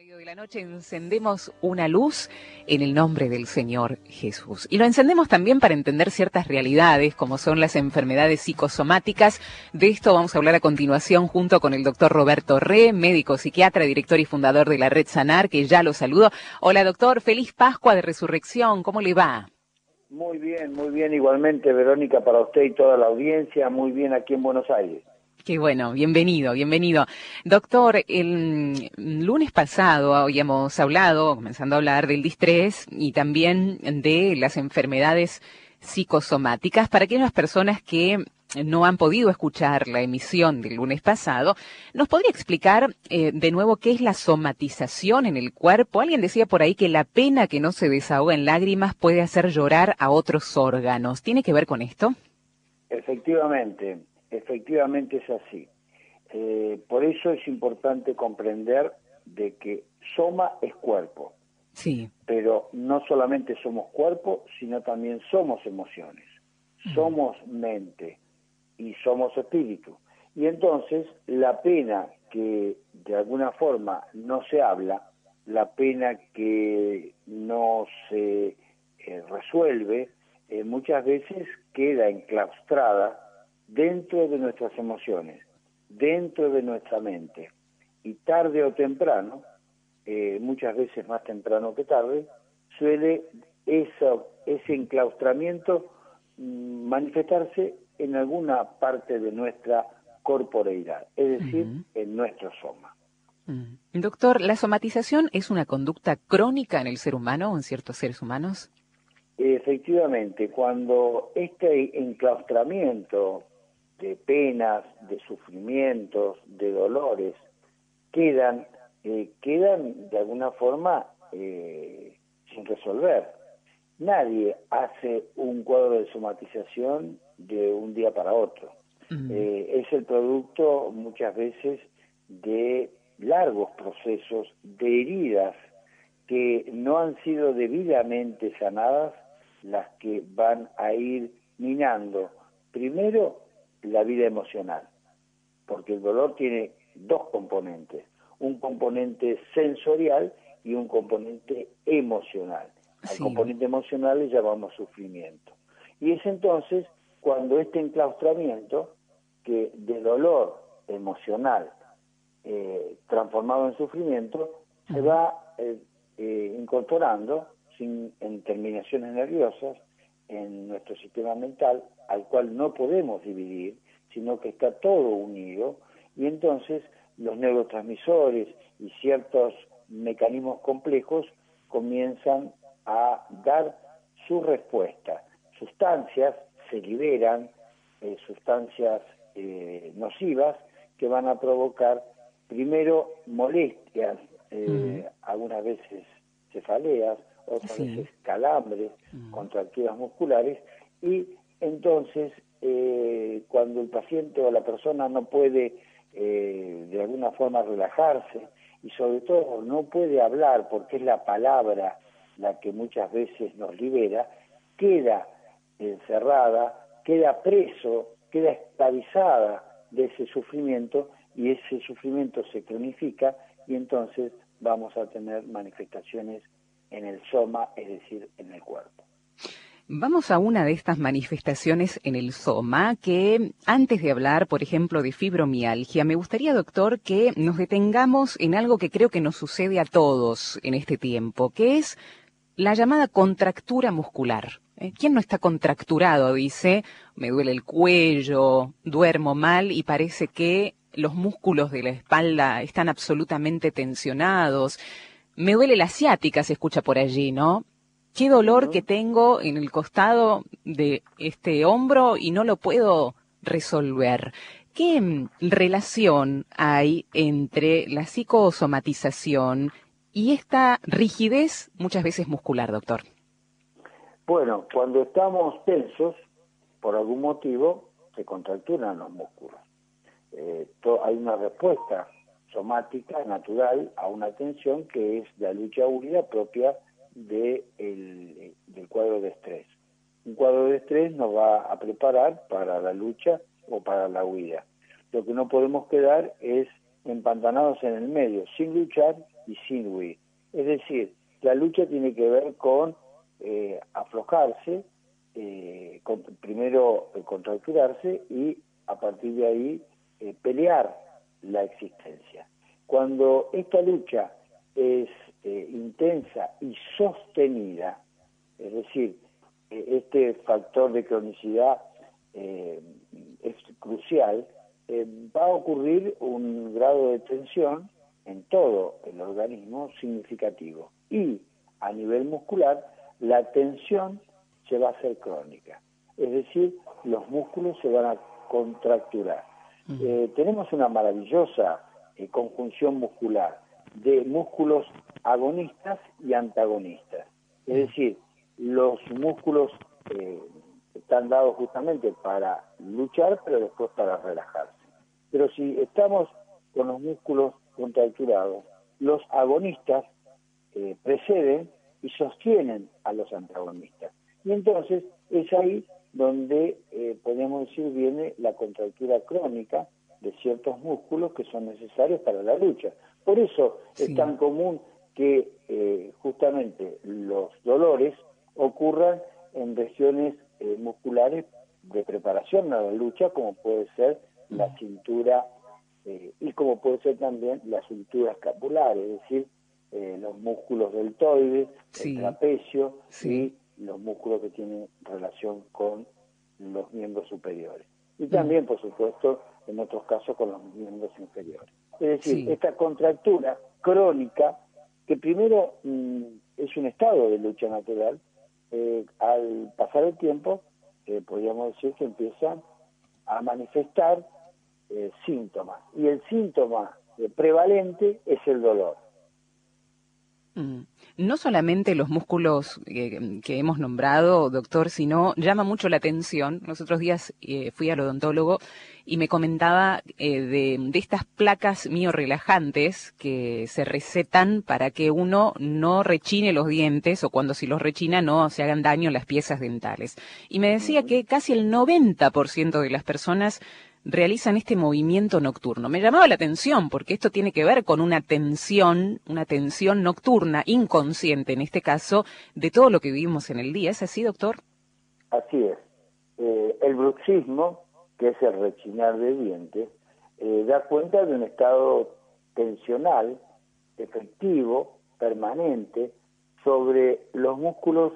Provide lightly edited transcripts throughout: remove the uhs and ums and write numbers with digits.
medio de la noche encendemos una luz en el nombre del Señor Jesús. Y lo encendemos también para entender ciertas realidades, como son las enfermedades psicosomáticas. De esto vamos a hablar a continuación junto con el doctor Roberto Re, médico psiquiatra, director y fundador de la Red Sanar, que ya lo saludo. Hola doctor, feliz Pascua de Resurrección, ¿cómo le va? Muy bien, igualmente Verónica, para usted y toda la audiencia, muy bien aquí en Buenos Aires. Qué bueno, bienvenido. Doctor, el lunes pasado habíamos hablado, comenzando a hablar del distrés y también de las enfermedades psicosomáticas. Para aquellas personas que no han podido escuchar la emisión del lunes pasado, ¿nos podría explicar de nuevo qué es la somatización en el cuerpo? Alguien decía por ahí que la pena que no se desahoga en lágrimas puede hacer llorar a otros órganos. ¿Tiene que ver con esto? Efectivamente es así. Por eso es importante comprender de que soma es cuerpo. Sí. Pero no solamente somos cuerpo, sino también somos emociones, somos mente y somos espíritu. Y entonces la pena que de alguna forma no se habla, la pena que no se resuelve, muchas veces queda enclaustrada dentro de nuestras emociones, dentro de nuestra mente. Y tarde o temprano, muchas veces más temprano que tarde, suele ese enclaustramiento manifestarse en alguna parte de nuestra corporeidad, es decir, en nuestro soma. Doctor, ¿la somatización es una conducta crónica en el ser humano o en ciertos seres humanos? Efectivamente, cuando este enclaustramiento de penas, de sufrimientos, de dolores, quedan de alguna forma sin resolver. Nadie hace un cuadro de somatización de un día para otro. Es el producto muchas veces de largos procesos, de heridas que no han sido debidamente sanadas, las que van a ir minando primero la vida emocional, porque el dolor tiene dos componentes, un componente sensorial y un componente emocional. Al componente emocional le llamamos sufrimiento. Y es entonces cuando este enclaustramiento, que de dolor emocional transformado en sufrimiento, se va incorporando en terminaciones nerviosas en nuestro sistema mental, al cual no podemos dividir, sino que está todo unido, y entonces los neurotransmisores y ciertos mecanismos complejos comienzan a dar su respuesta. Sustancias se liberan, sustancias nocivas que van a provocar primero molestias, algunas veces cefaleas, otras veces calambres, contracturas musculares, y entonces cuando el paciente o la persona no puede de alguna forma relajarse y sobre todo no puede hablar porque es la palabra la que muchas veces nos libera, queda encerrada, queda preso, queda esclavizada de ese sufrimiento y ese sufrimiento se cronifica y entonces vamos a tener manifestaciones en el soma, es decir, en el cuerpo. Vamos a una de estas manifestaciones en el soma que, antes de hablar, por ejemplo, de fibromialgia, me gustaría, doctor, que nos detengamos en algo que creo que nos sucede a todos en este tiempo, que es la llamada contractura muscular. ¿Quién no está contracturado? Dice, me duele el cuello, duermo mal y parece que los músculos de la espalda están absolutamente tensionados. Me duele la ciática, se escucha por allí, ¿no? Qué dolor que tengo en el costado de este hombro y no lo puedo resolver. ¿Qué relación hay entre la psicosomatización y esta rigidez muchas veces muscular, doctor? Bueno, cuando estamos tensos, por algún motivo, se contracturan los músculos. Hay una respuesta somática natural a una tensión que es la lucha húmeda propia del cuadro de estrés. Un cuadro de estrés nos va a preparar para la lucha o para la huida. Lo que no podemos quedar es empantanados en el medio, sin luchar y sin huir. Es decir, la lucha tiene que ver con aflojarse, primero contracturarse y a partir de ahí pelear la existencia. Cuando esta lucha es intensa y sostenida, es decir, este factor de cronicidad es crucial, va a ocurrir un grado de tensión en todo el organismo significativo. Y a nivel muscular, la tensión se va a hacer crónica. Es decir, los músculos se van a contracturar. Tenemos una maravillosa conjunción muscular de músculos agonistas y antagonistas. Es decir, los músculos están dados justamente para luchar, pero después para relajarse. Pero si estamos con los músculos contracturados, los agonistas preceden y sostienen a los antagonistas. Y entonces es ahí donde podemos decir viene la contractura crónica de ciertos músculos que son necesarios para la lucha. Por eso es tan común que justamente los dolores ocurran en regiones musculares de preparación a la lucha, como puede ser la cintura y como puede ser también la cintura escapular, es decir, los músculos deltoides, el trapecio y los músculos que tienen relación con los miembros superiores. Y también, por supuesto, en otros casos con los miembros inferiores. Es decir, esta contractura crónica, que primero es un estado de lucha natural, al pasar el tiempo, podríamos decir que empiezan a manifestar síntomas. Y el síntoma prevalente es el dolor. No solamente los músculos que hemos nombrado, doctor, sino llama mucho la atención. Los otros días fui al odontólogo y me comentaba de estas placas miorelajantes que se recetan para que uno no rechine los dientes o cuando si los rechina no se hagan daño las piezas dentales. Y me decía que casi el 90% de las personas realizan este movimiento nocturno. Me llamaba la atención porque esto tiene que ver con una tensión nocturna, inconsciente en este caso, de todo lo que vivimos en el día. ¿Es así, doctor? Así es. El bruxismo, que es el rechinar de dientes, da cuenta de un estado tensional, efectivo, permanente, sobre los músculos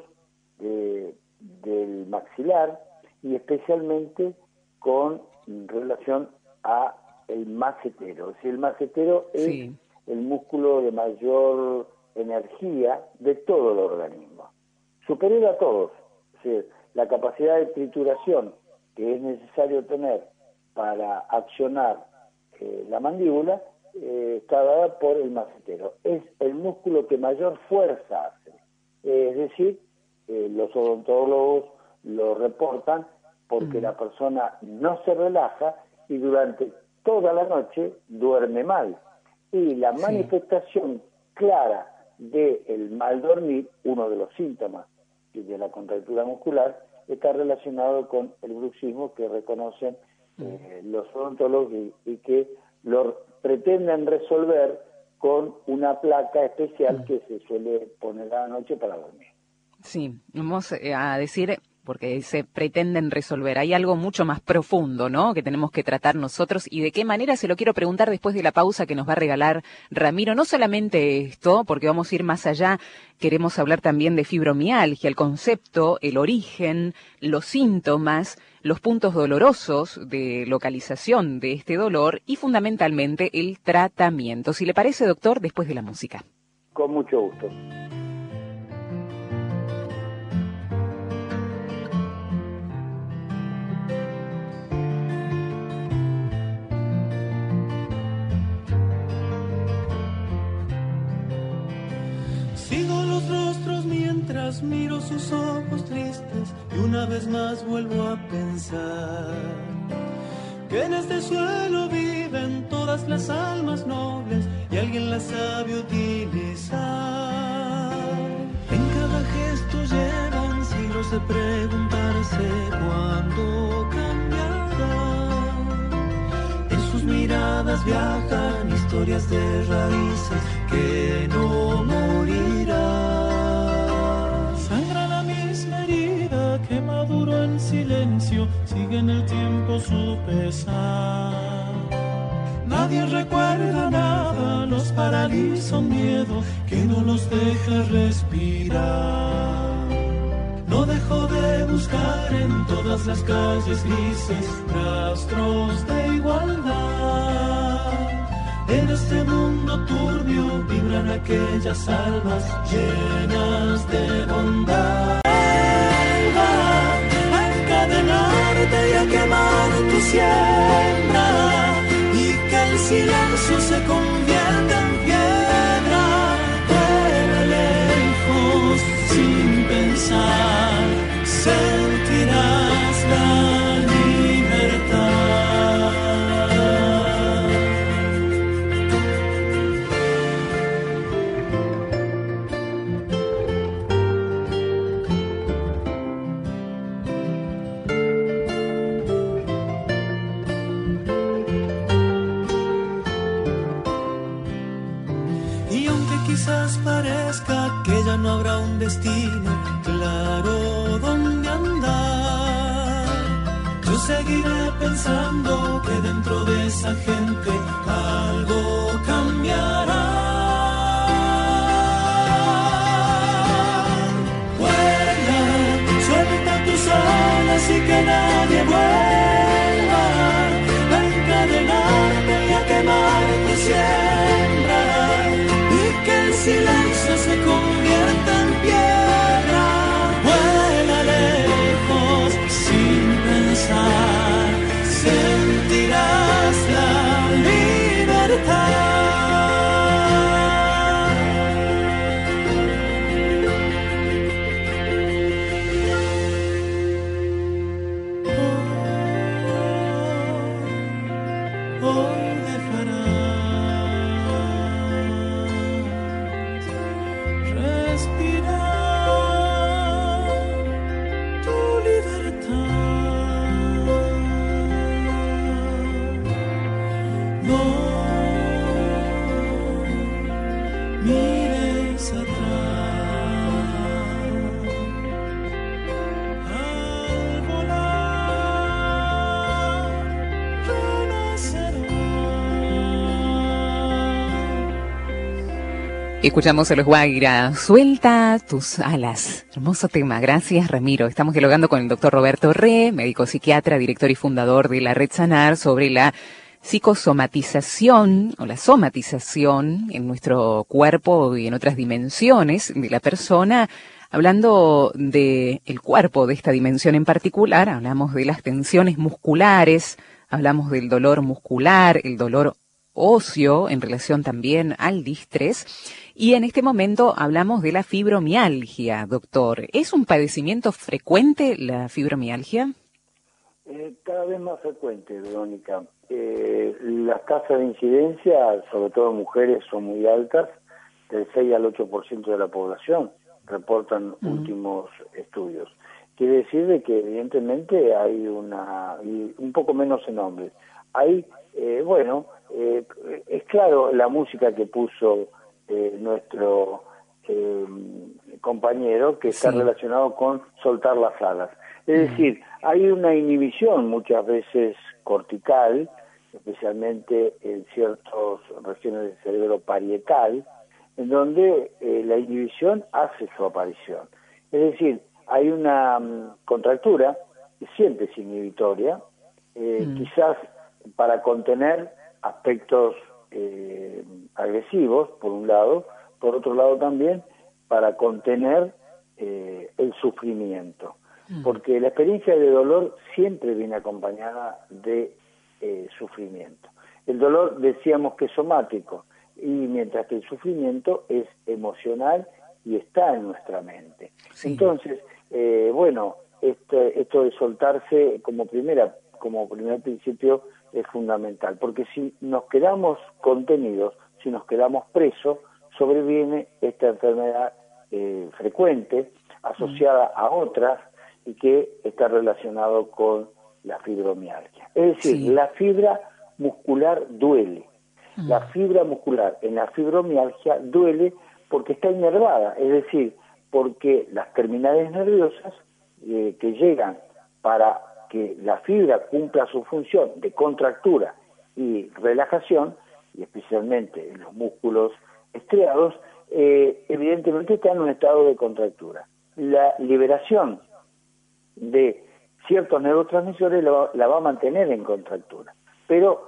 del maxilar y especialmente con relación a el macetero. Es decir, el macetero es el músculo de mayor energía de todo el organismo, superior a todos. Es decir, la capacidad de trituración que es necesario tener para accionar la mandíbula está dada por el macetero. Es el músculo que mayor fuerza hace. Es decir, los odontólogos lo reportan porque la persona no se relaja y durante toda la noche duerme mal. Y la manifestación clara del mal dormir, uno de los síntomas de la contractura muscular, está relacionado con el bruxismo que reconocen los odontólogos y que lo pretenden resolver con una placa especial que se suele poner a la noche para dormir. Sí, vamos a decir, porque se pretenden resolver. Hay algo mucho más profundo, ¿no?, que tenemos que tratar nosotros. ¿Y de qué manera? Se lo quiero preguntar después de la pausa que nos va a regalar Ramiro. No solamente esto, porque vamos a ir más allá. Queremos hablar también de fibromialgia, el concepto, el origen, los síntomas, los puntos dolorosos de localización de este dolor y fundamentalmente el tratamiento. Si le parece, doctor, después de la música. Con mucho gusto. Sigo los rostros mientras miro sus ojos tristes y una vez más vuelvo a pensar que en este suelo viven todas las almas nobles y alguien las sabe utilizar. En cada gesto llevan siglos de preguntarse cuándo cambiará. En sus miradas viajan historias historias de raíces que no morirán. Sangra la misma herida que maduró en silencio, sigue en el tiempo su pesar. Nadie recuerda nada, los paraliza un miedo que no los deja respirar. No dejo de buscar en todas las calles grises rastros de igualdad. En este mundo turbio vibran aquellas almas llenas de bondad. A encadenarte y a quemar tu siembra, y que el silencio se convierta en piedra. Vuela lejos sin pensar, sentirás la libertad. Y aunque quizás parezca que ya no habrá un destino claro donde andar, yo seguiré pensando que dentro de esa gente algo cambiará. Vuela, suelta tus alas y que nadie vuelva a encadenarte y a quemar tu siembra, y que el silencio se convierta en piedra. Vuela lejos sin pensar, sentirás la libertad. Hoy dejarás respirar tu libertad. No mires atrás. Al volar renacerás. Escuchamos a los Guaira, suelta tus alas. Hermoso tema, gracias Ramiro. Estamos dialogando con el doctor Roberto Re, médico psiquiatra, director y fundador de la Red Sanar, sobre la psicosomatización o la somatización en nuestro cuerpo y en otras dimensiones de la persona. Hablando de el cuerpo, de esta dimensión en particular, hablamos de las tensiones musculares, hablamos del dolor muscular, el dolor óseo en relación también al distrés. Y en este momento hablamos de la fibromialgia, doctor. ¿Es un padecimiento frecuente la fibromialgia? Cada vez más frecuente, Verónica. Las tasas de incidencia, sobre todo en mujeres, son muy altas, del 6 al 8% de la población, reportan últimos estudios. Quiere decir de que evidentemente hay un poco menos en hombres. Hay, es claro la música que puso nuestro compañero, que está relacionado con soltar las alas. Es decir, hay una inhibición muchas veces cortical, especialmente en ciertas regiones del cerebro parietal, en donde la inhibición hace su aparición. Es decir, hay una contractura que siempre es inhibitoria, quizás para contener aspectos agresivos, por un lado, por otro lado también para contener el sufrimiento, porque la experiencia de dolor siempre viene acompañada de sufrimiento. El dolor decíamos que es somático, y mientras que el sufrimiento es emocional y está en nuestra mente. Sí. Entonces, esto de soltarse como primer principio es fundamental, porque si nos quedamos contenidos, si nos quedamos presos, sobreviene esta enfermedad frecuente, asociada a otras, y que está relacionado con la fibromialgia. Es decir, la fibra muscular duele. La fibra muscular en la fibromialgia duele porque está inervada, es decir, porque las terminales nerviosas que llegan para que la fibra cumpla su función de contractura y relajación, y especialmente en los músculos estriados, evidentemente está en un estado de contractura. La liberación de ciertos neurotransmisores la va a mantener en contractura, pero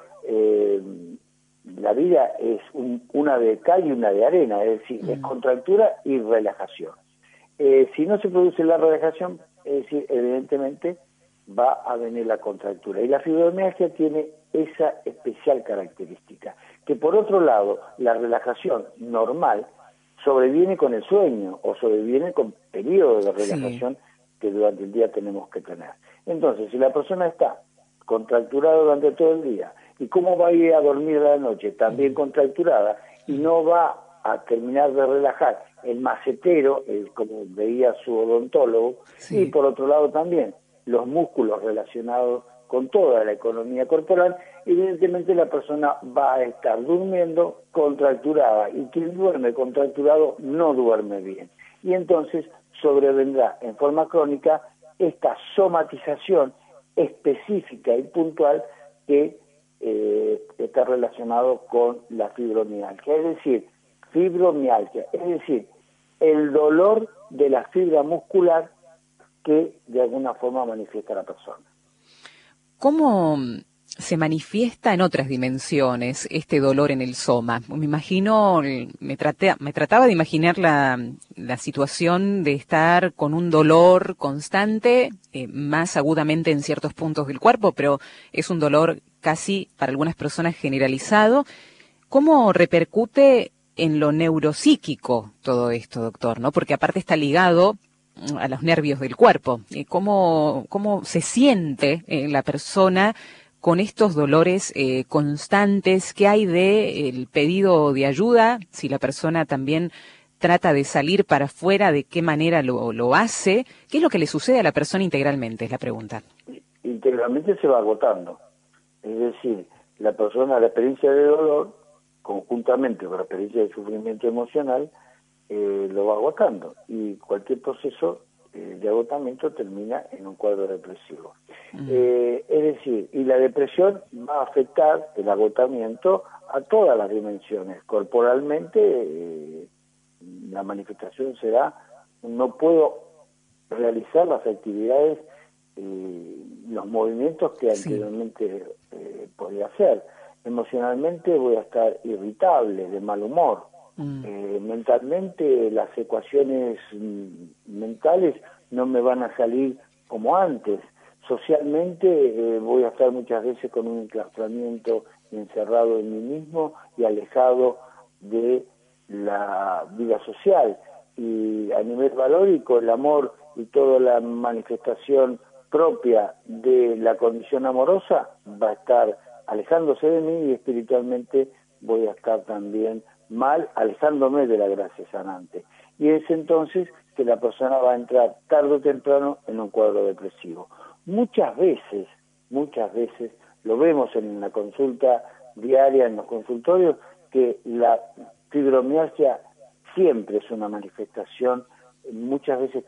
la vida es una de cal y una de arena, es decir, es contractura y relajación. Si no se produce la relajación, es decir, evidentemente va a venir la contractura. Y la fibromialgia tiene esa especial característica, que por otro lado, la relajación normal sobreviene con el sueño o sobreviene con periodos de relajación que durante el día tenemos que tener. Entonces, si la persona está contracturada durante todo el día, ¿y cómo va a ir a dormir a la noche? También contracturada, y no va a terminar de relajar el macetero, como veía su odontólogo, y por otro lado también los músculos relacionados con toda la economía corporal, evidentemente la persona va a estar durmiendo contracturada, y quien duerme contracturado no duerme bien. Y entonces sobrevendrá en forma crónica esta somatización específica y puntual que está relacionado con la fibromialgia, es decir, el dolor de la fibra muscular que de alguna forma manifiesta la persona. ¿Cómo se manifiesta en otras dimensiones este dolor en el soma? Me imagino, me trataba de imaginar la situación de estar con un dolor constante, más agudamente en ciertos puntos del cuerpo, pero es un dolor casi para algunas personas generalizado. ¿Cómo repercute en lo neuropsíquico todo esto, doctor? ¿No? Porque aparte está ligado a los nervios del cuerpo. ¿Cómo se siente la persona con estos dolores constantes? ¿Qué hay de el pedido de ayuda? Si la persona también trata de salir para afuera, ¿de qué manera lo hace? ¿Qué es lo que le sucede a la persona integralmente? Es la pregunta. Integralmente se va agotando. Es decir, la experiencia de dolor, conjuntamente con la experiencia de sufrimiento emocional, lo va agotando, y cualquier proceso de agotamiento termina en un cuadro depresivo. Es decir, y la depresión va a afectar el agotamiento a todas las dimensiones. Corporalmente, la manifestación será: no puedo realizar las actividades, los movimientos que anteriormente podía hacer. Emocionalmente voy a estar irritable, de mal humor. Mentalmente las ecuaciones mentales no me van a salir como antes. Socialmente voy a estar muchas veces con un enclaustramiento, encerrado en mí mismo y alejado de la vida social. Y a nivel valórico, el amor y toda la manifestación propia de la condición amorosa va a estar alejándose de mí, y espiritualmente voy a estar también mal, alejándome de la gracia sanante. Y es entonces que la persona va a entrar tarde o temprano en un cuadro depresivo. Muchas veces lo vemos en la consulta diaria, en los consultorios, que la fibromialgia siempre es una manifestación, muchas veces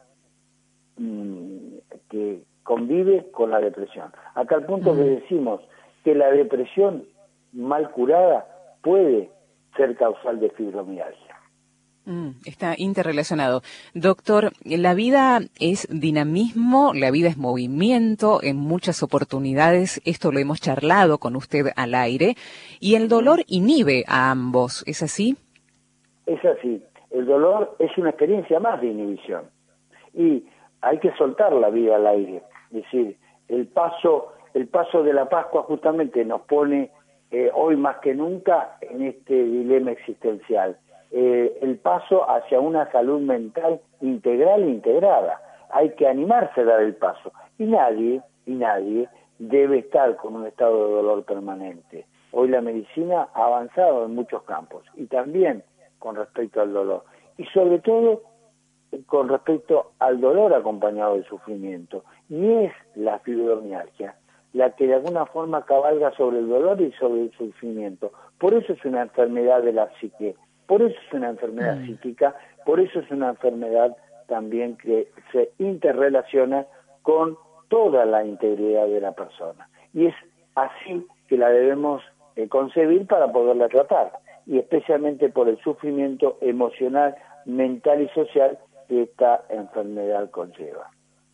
que convive con la depresión. Acá al punto que decimos que la depresión mal curada puede ser causal de fibromialgia. Está interrelacionado. Doctor, la vida es dinamismo, la vida es movimiento en muchas oportunidades, esto lo hemos charlado con usted al aire, y el dolor inhibe a ambos, ¿es así? Es así, el dolor es una experiencia más de inhibición, y hay que soltar la vida al aire, es decir, el paso de la Pascua justamente nos pone hoy más que nunca en este dilema existencial. El paso hacia una salud mental integral e integrada. Hay que animarse a dar el paso. Y nadie debe estar con un estado de dolor permanente. Hoy la medicina ha avanzado en muchos campos, y también con respecto al dolor. Y sobre todo con respecto al dolor acompañado del sufrimiento. Y es la fibromialgia la que de alguna forma cabalga sobre el dolor y sobre el sufrimiento. Por eso es una enfermedad de la psique, por eso es una enfermedad psíquica, por eso es una enfermedad también que se interrelaciona con toda la integridad de la persona. Y es así que la debemos concebir para poderla tratar, y especialmente por el sufrimiento emocional, mental y social que esta enfermedad conlleva.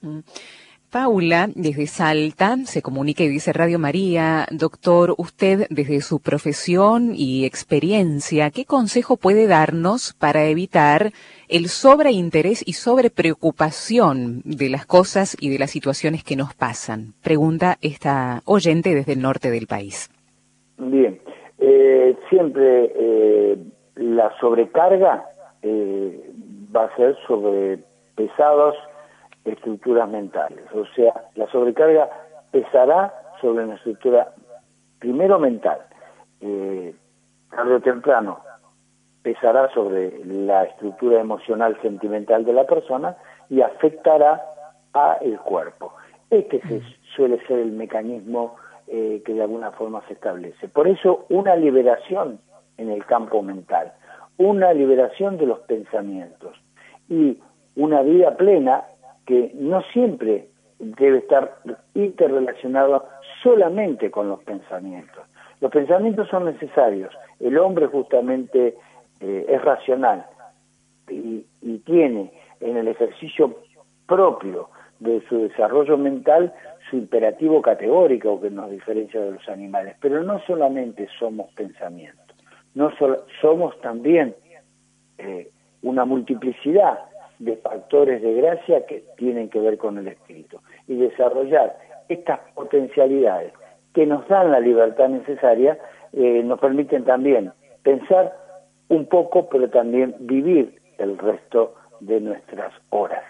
Paula, desde Salta, se comunica y dice: Radio María, doctor, usted desde su profesión y experiencia, ¿qué consejo puede darnos para evitar el sobreinterés y sobrepreocupación de las cosas y de las situaciones que nos pasan? Pregunta esta oyente desde el norte del país. Bien, siempre la sobrecarga va a ser sobre pesados estructuras mentales, o sea, la sobrecarga pesará sobre una estructura primero mental, tarde o temprano pesará sobre la estructura emocional sentimental de la persona y afectará a el cuerpo. Suele ser el mecanismo que de alguna forma se establece. Por eso una liberación en el campo mental, una liberación de los pensamientos y una vida plena que no siempre debe estar interrelacionado solamente con los pensamientos. Los pensamientos son necesarios. El hombre justamente es racional y tiene en el ejercicio propio de su desarrollo mental su imperativo categórico que nos diferencia de los animales. Pero no solamente somos pensamientos, somos también una multiplicidad de factores de gracia que tienen que ver con el espíritu, y desarrollar estas potencialidades que nos dan la libertad necesaria nos permiten también pensar un poco, pero también vivir el resto de nuestras horas.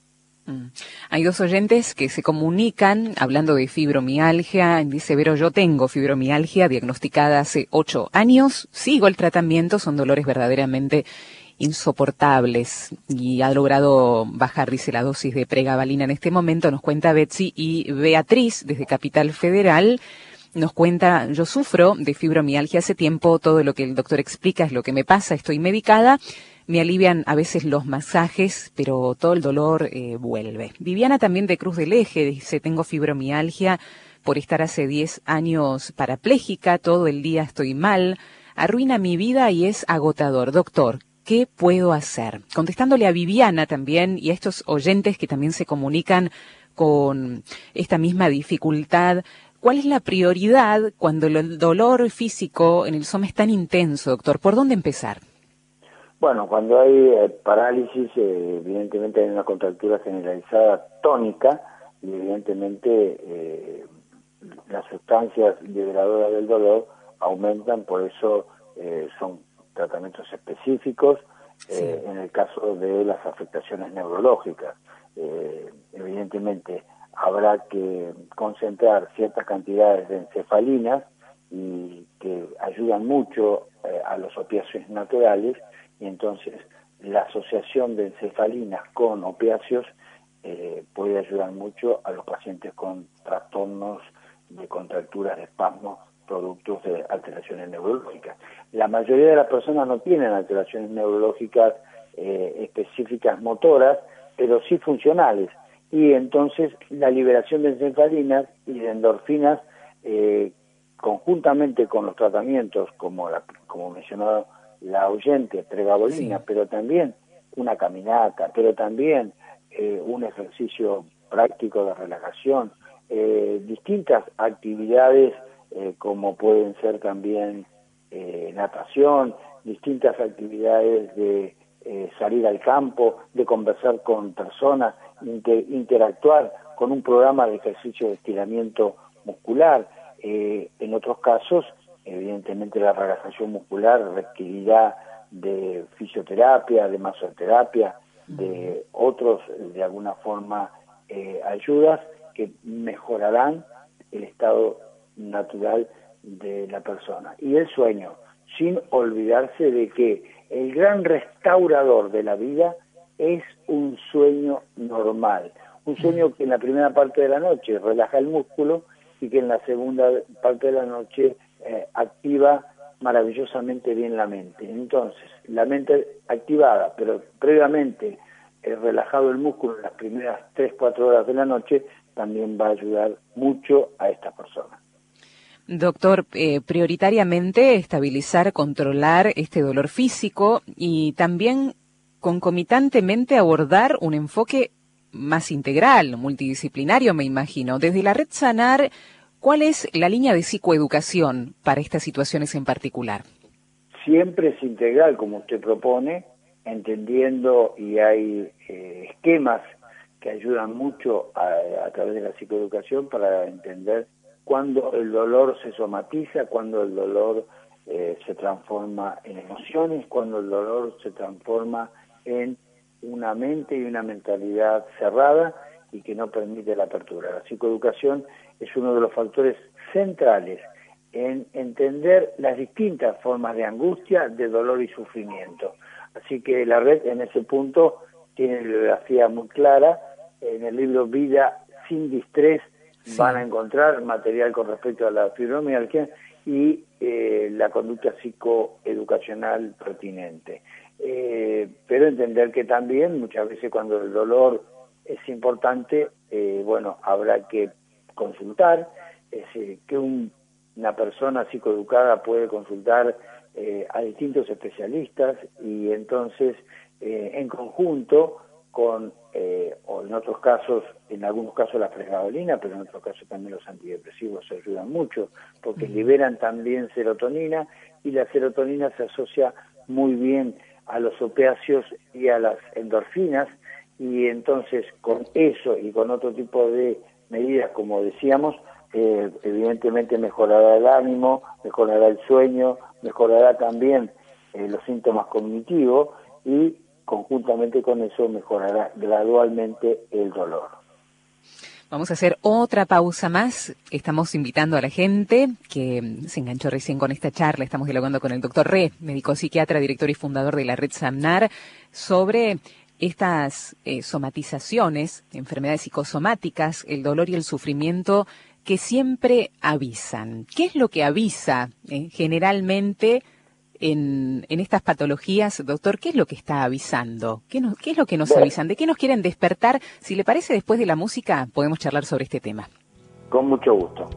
Hay dos oyentes que se comunican hablando de fibromialgia. Dice Vero: yo tengo fibromialgia diagnosticada hace 8 años, sigo el tratamiento, son dolores verdaderamente insoportables y ha logrado bajar, dice, la dosis de pregabalina en este momento, nos cuenta Betsy. Y Beatriz, desde Capital Federal, nos cuenta: yo sufro de fibromialgia hace tiempo, todo lo que el doctor explica es lo que me pasa, estoy medicada, me alivian a veces los masajes, pero todo el dolor vuelve. Viviana, también de Cruz del Eje, dice: tengo fibromialgia por estar hace 10 años parapléjica, todo el día estoy mal, arruina mi vida y es agotador. Doctor, ¿qué puedo hacer? Contestándole a Viviana también y a estos oyentes que también se comunican con esta misma dificultad, ¿cuál es la prioridad cuando el dolor físico en el SOMA es tan intenso, doctor? ¿Por dónde empezar? Bueno, cuando hay parálisis, evidentemente hay una contractura generalizada tónica y evidentemente las sustancias liberadoras del dolor aumentan, por eso son tratamientos específicos en el caso de las afectaciones neurológicas. Evidentemente habrá que concentrar ciertas cantidades de encefalinas y que ayudan mucho a los opiáceos naturales, y entonces la asociación de encefalinas con opiáceos puede ayudar mucho a los pacientes con trastornos de contracturas de espasmos productos de alteraciones neurológicas. La mayoría de las personas no tienen alteraciones neurológicas específicas motoras, pero sí funcionales, y entonces la liberación de encefalinas y de endorfinas conjuntamente con los tratamientos como mencionaba la oyente, pregabalina, sí, pero también una caminata, pero también un ejercicio práctico de relajación, distintas actividades como pueden ser también natación, distintas actividades de salir al campo, de conversar con personas, interactuar con un programa de ejercicio de estiramiento muscular. En otros casos, evidentemente la relajación muscular requerirá de fisioterapia, de masoterapia, de otros, de alguna forma, ayudas que mejorarán el estado natural de la persona. Y el sueño, sin olvidarse de que el gran restaurador de la vida es un sueño normal, un sueño que en la primera parte de la noche relaja el músculo y que en la segunda parte de la noche activa maravillosamente bien la mente. Entonces, la mente activada, pero previamente relajado el músculo en las primeras 3-4 horas de la noche, también va a ayudar mucho a esta persona. Doctor, prioritariamente estabilizar, controlar este dolor físico y también concomitantemente abordar un enfoque más integral, multidisciplinario, me imagino. Desde la Red Sanar, ¿cuál es la línea de psicoeducación para estas situaciones en particular? Siempre es integral, como usted propone, entendiendo, y hay esquemas que ayudan mucho a través de la psicoeducación para entender cuándo el dolor se somatiza, cuándo el dolor se transforma en emociones, cuándo el dolor se transforma en una mente y una mentalidad cerrada y que no permite la apertura. La psicoeducación es uno de los factores centrales en entender las distintas formas de angustia, de dolor y sufrimiento. Así que la red en ese punto tiene bibliografía muy clara. En el libro Vida sin distrés van a encontrar material con respecto a la fibromialgia y la conducta psicoeducacional pertinente. Pero entender que también muchas veces cuando el dolor es importante, habrá que consultar, que una persona psicoeducada puede consultar a distintos especialistas y entonces en conjunto con, o en otros casos, en algunos casos la pregabalina, pero en otros casos también los antidepresivos ayudan mucho porque liberan también serotonina y la serotonina se asocia muy bien a los opiáceos y a las endorfinas y entonces con eso y con otro tipo de medidas, como decíamos, evidentemente mejorará el ánimo, mejorará el sueño, mejorará también los síntomas cognitivos y conjuntamente con eso mejorará gradualmente el dolor. Vamos a hacer otra pausa más. Estamos invitando a la gente que se enganchó recién con esta charla. Estamos dialogando con el doctor Re, médico psiquiatra, director y fundador de la Red Sanar, sobre estas somatizaciones, enfermedades psicosomáticas, el dolor y el sufrimiento que siempre avisan. ¿Qué es lo que avisa generalmente en estas patologías, doctor? ¿Qué es lo que está avisando? ¿Qué es lo que nos avisan? ¿De qué nos quieren despertar? Si le parece, después de la música podemos charlar sobre este tema. Con mucho gusto.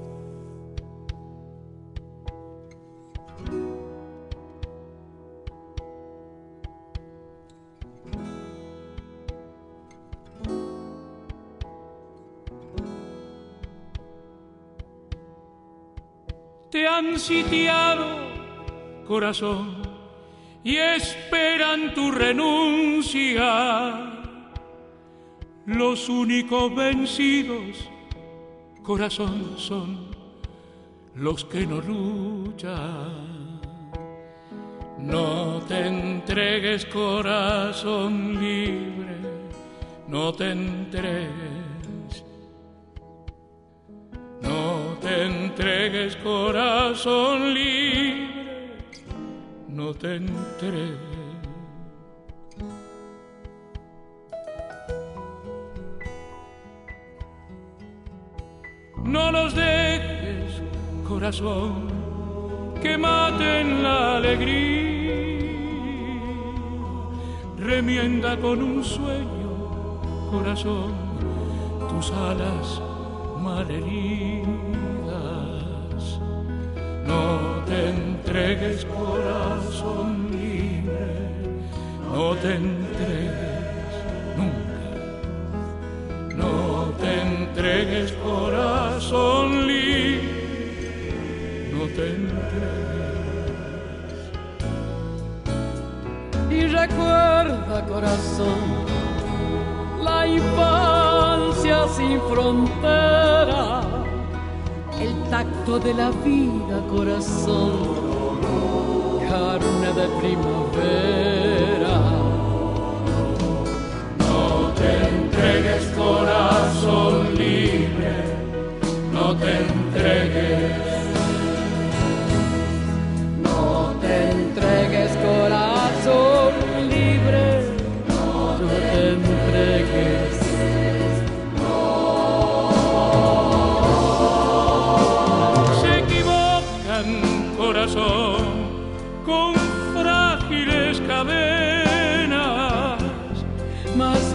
Te han sitiado, corazón, y esperan tu renuncia. Los únicos vencidos, corazón, son los que no luchan. No te entregues, corazón libre, no te entregues. No te entregues, corazón libre, no te entregues. No los dejes, corazón, que maten la alegría. Remienda con un sueño, corazón, tus alas malheridas. No te entregues, corazón libre, no te entregues nunca. No te entregues, corazón libre, no te entregues. Y recuerda, corazón, la infancia sin frontera, el tacto de la vida, corazón, carne de primavera. No te entregues, corazón libre, no te entregues. No te entregues, corazón libre, no te entregues.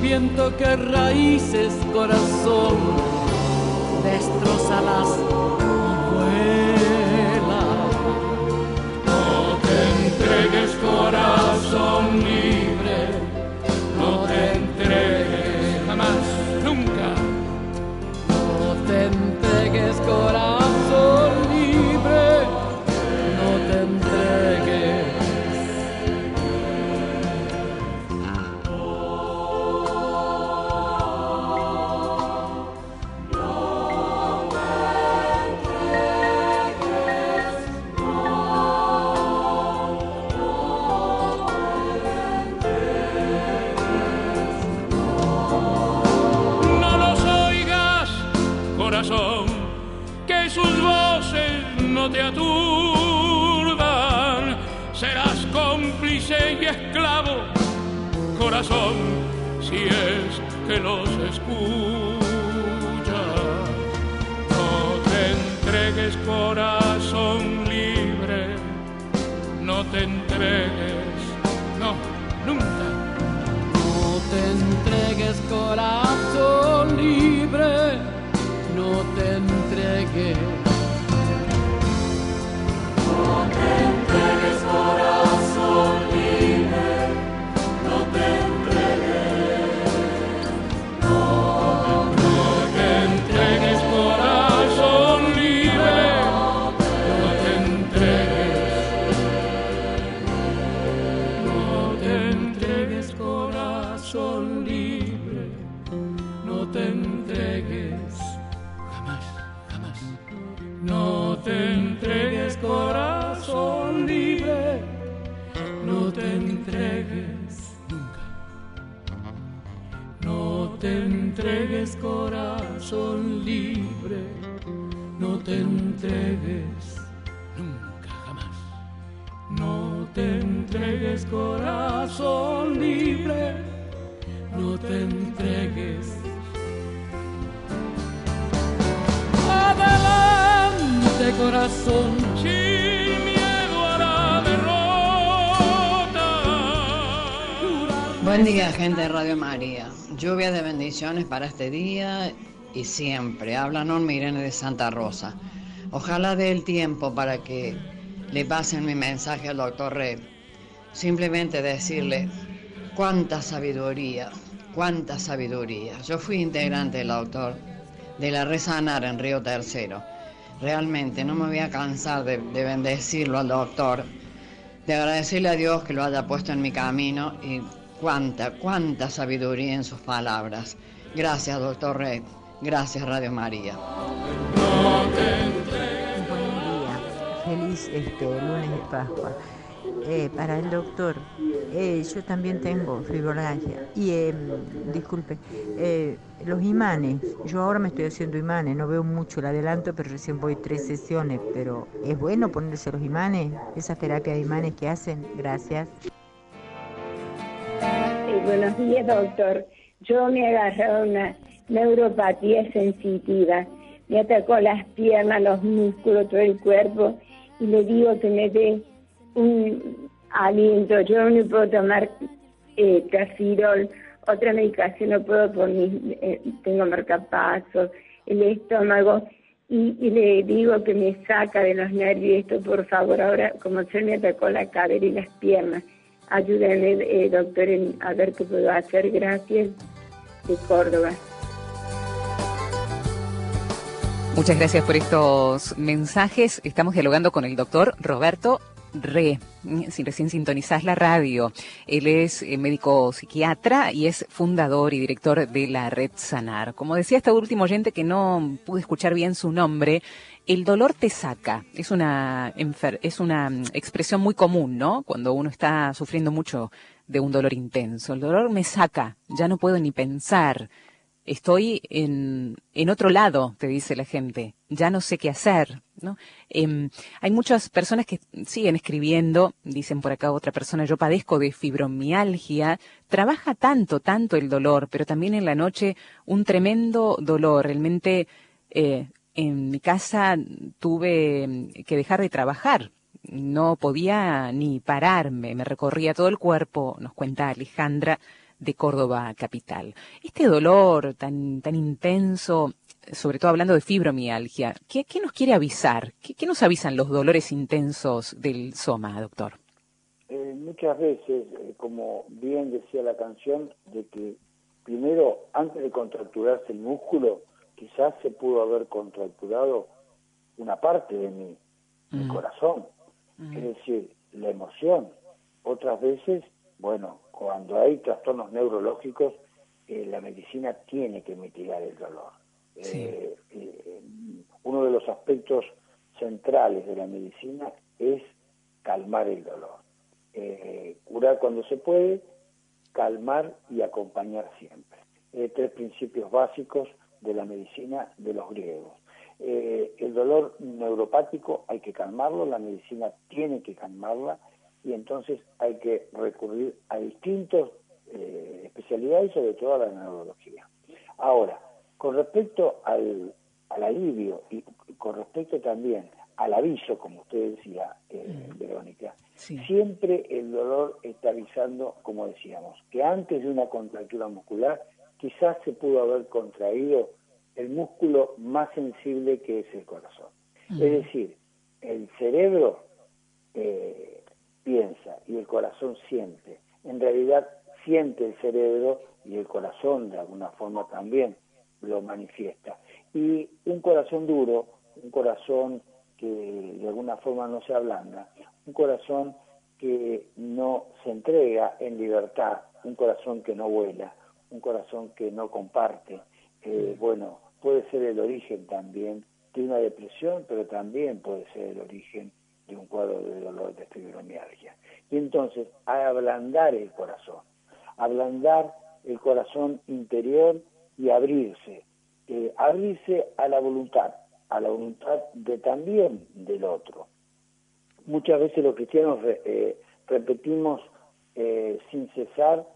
viento que raíces, corazón, destrózalas y vuela. No te entregues, corazón libre, no te entregues jamás, nunca. No te entregues, corazón libre, no te entregues. Que sus voces no te aturdan, serás cómplice y esclavo, corazón, si es que los escuchas. No te entregues, corazón libre, no te entregues, no, nunca. No te entregues, corazón libre, no te entregues. No te entregues, corazón libre, no te entregues. No te entregues, corazón libre, no te entregues. No te entregues, corazón libre, no te entregues. No te entregues, corazón libre, no te entregues nunca. No te entregues, corazón libre, no te entregues nunca, jamás. No te entregues, corazón libre, no te entregues. Adelante, corazón, sin miedo a la derrota. Buen día, gente de Radio María. Lluvia de bendiciones para este día y siempre. Habla Norma Irene de Santa Rosa. Ojalá dé el tiempo para que le pasen mi mensaje al doctor Red. Simplemente decirle cuánta sabiduría, cuánta sabiduría. Yo fui integrante del doctor de la Red Sanar en Río Tercero. Realmente no me voy a cansar de bendecirlo al doctor, de agradecerle a Dios que lo haya puesto en mi camino y cuánta sabiduría en sus palabras. Gracias, doctor Red. Gracias, Radio María. Buen día. Feliz lunes de Pascua. Para el doctor, yo también tengo fibromialgia y disculpe, los imanes, yo ahora me estoy haciendo imanes, no veo mucho el adelanto, pero recién voy 3 sesiones, pero es bueno ponerse los imanes, esas terapias de imanes que hacen. Gracias. Buenos días, doctor. Yo me he agarrado una neuropatía sensitiva, me atacó las piernas, los músculos, todo el cuerpo, y le digo que me dé un aliento. Yo no puedo tomar Cafirol, otra medicación no puedo por tengo marcapasos, el estómago, y le digo que me saca de los nervios esto, por favor. Ahora, como se me atacó la cadera y las piernas, ayúdenme, doctor, a ver qué puedo hacer. Gracias, de Córdoba. Muchas gracias por estos mensajes. Estamos dialogando con el doctor Roberto Re, si recién sintonizás la radio. Él es médico psiquiatra y es fundador y director de la Red Sanar. Como decía este último oyente que no pude escuchar bien su nombre, el dolor te saca. Es una expresión muy común, ¿no? Cuando uno está sufriendo mucho de un dolor intenso. El dolor me saca, ya no puedo ni pensar. Estoy en otro lado, te dice la gente. Ya no sé qué hacer, ¿no? Hay muchas personas que siguen escribiendo, dicen por acá otra persona, yo padezco de fibromialgia. Trabaja tanto el dolor, pero también en la noche un tremendo dolor. Realmente en mi casa tuve que dejar de trabajar. No podía ni pararme, me recorría todo el cuerpo, nos cuenta Alejandra de Córdoba capital. Este dolor tan intenso, sobre todo hablando de fibromialgia, ¿qué nos quiere avisar? ¿Qué nos avisan los dolores intensos del soma, doctor? Muchas veces, como bien decía la canción, de que primero, antes de contracturarse el músculo, quizás se pudo haber contracturado una parte de mi corazón, es decir, la emoción. Otras veces, bueno, cuando hay trastornos neurológicos, la medicina tiene que mitigar el dolor. Sí. Uno de los aspectos centrales de la medicina es calmar el dolor. Curar cuando se puede, calmar y acompañar siempre. 3 principios básicos de la medicina de los griegos. El dolor neuropático hay que calmarlo, la medicina tiene que calmarla, y entonces hay que recurrir a distintas especialidades, sobre todo a la neurología. Ahora, con respecto al alivio y con respecto también al aviso, como usted decía, Verónica, sí, siempre el dolor está avisando, como decíamos, que antes de una contractura muscular quizás se pudo haber contraído el músculo más sensible, que es el corazón. Es decir, el cerebro piensa y el corazón siente. En realidad siente el cerebro y el corazón de alguna forma también lo manifiesta. Y un corazón duro, un corazón que de alguna forma no se ablanda, un corazón que no se entrega en libertad, un corazón que no vuela, un corazón que no comparte, bueno, puede ser el origen también de una depresión, pero también puede ser el origen de un cuadro de dolor de fibromialgia. Y entonces, a ablandar el corazón interior y abrirse a la voluntad de también del otro. Muchas veces los cristianos repetimos sin cesar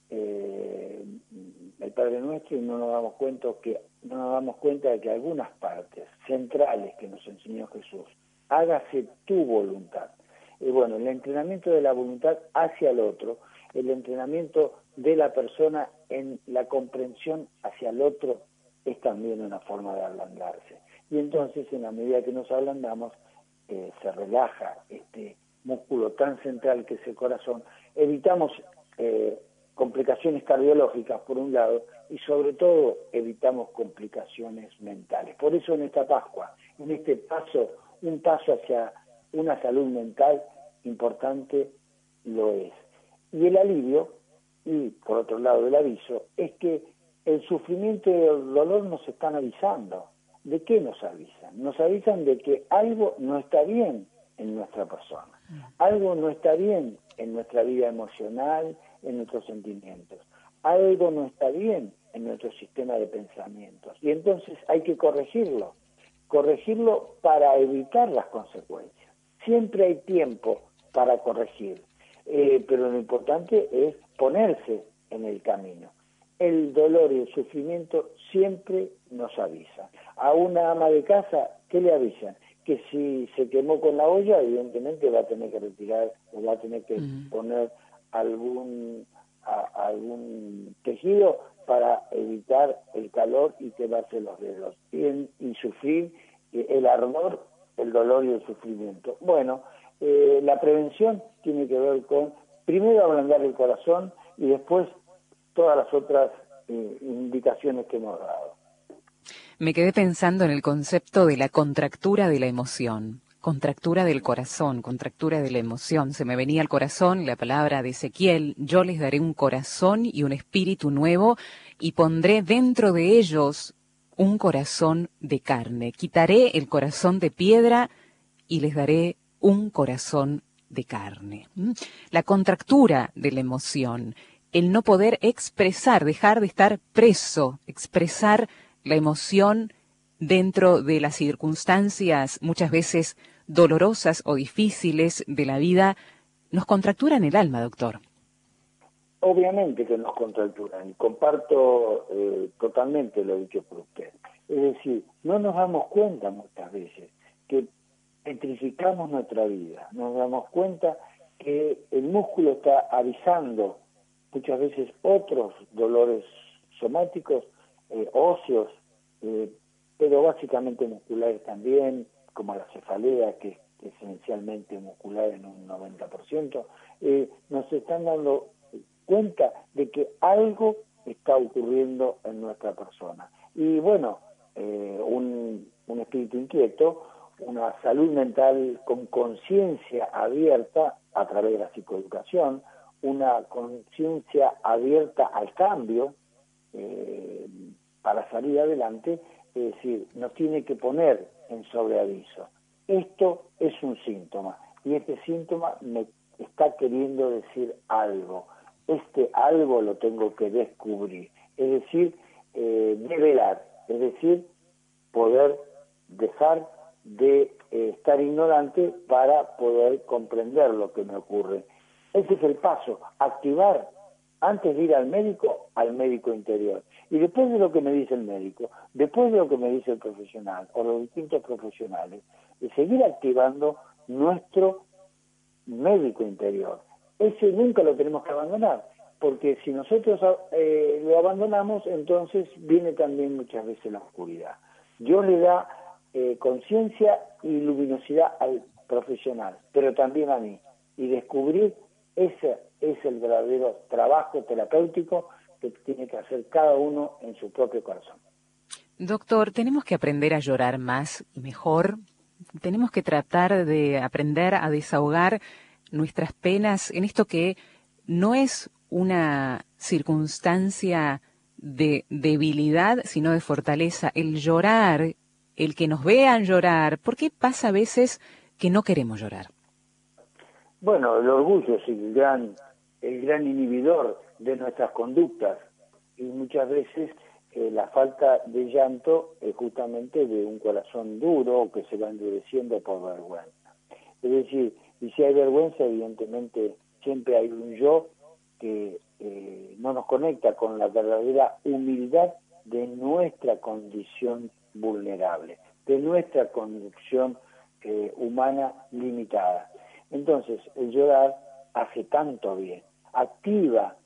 el Padre Nuestro, y no nos damos cuenta de que algunas partes centrales que nos enseñó Jesús, hágase tu voluntad. Bueno, el entrenamiento de la voluntad hacia el otro, el entrenamiento de la persona en la comprensión hacia el otro, es también una forma de ablandarse. Y entonces, en la medida que nos ablandamos, se relaja este músculo tan central que es el corazón, evitamos complicaciones cardiológicas por un lado, y sobre todo evitamos complicaciones mentales. Por eso en esta Pascua, en este paso, un paso hacia una salud mental importante lo es. Y el alivio, y por otro lado el aviso, es que el sufrimiento y el dolor nos están avisando. ¿De qué nos avisan? Nos avisan de que algo no está bien en nuestra persona, algo no está bien en nuestra vida emocional, en nuestros sentimientos, algo no está bien en nuestro sistema de pensamientos, y entonces hay que corregirlo para evitar las consecuencias. Siempre hay tiempo para corregir, pero lo importante es ponerse en el camino. El dolor y el sufrimiento siempre nos avisan. A una ama de casa, ¿qué le avisan? Que si se quemó con la olla, evidentemente va a tener que retirar o va a tener que poner algún tejido para evitar el calor y quemarse los dedos y sufrir el ardor, el dolor y el sufrimiento. Bueno, la prevención tiene que ver con primero ablandar el corazón y después todas las otras indicaciones que hemos dado. Me quedé pensando en el concepto de la contractura de la emoción, contractura del corazón, contractura de la emoción. Se me venía al corazón la palabra de Ezequiel: yo les daré un corazón y un espíritu nuevo, y pondré dentro de ellos un corazón de carne. Quitaré el corazón de piedra y les daré un corazón de carne. La contractura de la emoción, el no poder expresar, dejar de estar preso, expresar la emoción dentro de las circunstancias muchas veces dolorosas o difíciles de la vida, nos contracturan el alma, doctor. Obviamente que nos contracturan, y comparto totalmente lo dicho por usted. Es decir, no nos damos cuenta muchas veces que petrificamos nuestra vida, nos damos cuenta que el músculo está avisando muchas veces otros dolores somáticos, óseos, pero básicamente musculares también, como la cefalea, que es esencialmente muscular en un 90%, nos están dando cuenta de que algo está ocurriendo en nuestra persona. Y bueno, un espíritu inquieto, una salud mental con conciencia abierta a través de la psicoeducación, una conciencia abierta al cambio para salir adelante, es decir, nos tiene que poner en sobreaviso. Esto es un síntoma, y este síntoma me está queriendo decir algo. Este algo lo tengo que descubrir, es decir, develar, es decir, poder dejar de estar ignorante para poder comprender lo que me ocurre. Ese es el paso, activar antes de ir al médico interior. Y después de lo que me dice el médico, después de lo que me dice el profesional o los distintos profesionales, de seguir activando nuestro médico interior. Ese nunca lo tenemos que abandonar, porque si nosotros lo abandonamos, entonces viene también muchas veces la oscuridad. Dios le da conciencia y luminosidad al profesional, pero también a mí. Y descubrir ese es el verdadero trabajo terapéutico que tiene que hacer cada uno en su propio corazón. Doctor, ¿tenemos que aprender a llorar más y mejor? ¿Tenemos que tratar de aprender a desahogar nuestras penas en esto que no es una circunstancia de debilidad, sino de fortaleza? El llorar, el que nos vean llorar, ¿por qué pasa a veces que no queremos llorar? Bueno, el orgullo es el gran inhibidor de nuestras conductas, y muchas veces la falta de llanto es justamente de un corazón duro que se va endureciendo por vergüenza. Es decir, y si hay vergüenza, evidentemente siempre hay un yo que no nos conecta con la verdadera humildad de nuestra condición vulnerable, de nuestra condición humana limitada. Entonces, el llorar hace tanto bien, activa